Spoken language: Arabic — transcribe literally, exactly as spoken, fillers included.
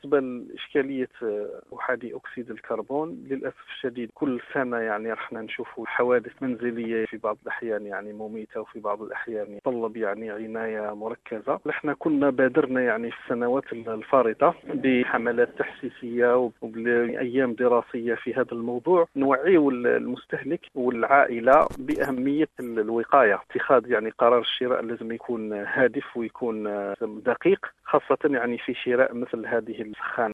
بالنسبة لإشكالية أحادي أكسيد الكربون، للأسف الشديد كل سنة يعني رحنا نشوفوا حوادث منزلية في بعض الأحيان يعني مميتة، وفي بعض الأحيان يتطلب يعني عناية مركزة. نحن كنا بادرنا يعني في السنوات الفارطة بحملات تحسيسية وبأيام دراسية في هذا الموضوع، نوعي المستهلك والعائلة بأهمية الوقاية. اتخاذ يعني قرار الشراء لازم يكون هادف ويكون دقيق، خاصة يعني في شراء مثل هذه السخانة.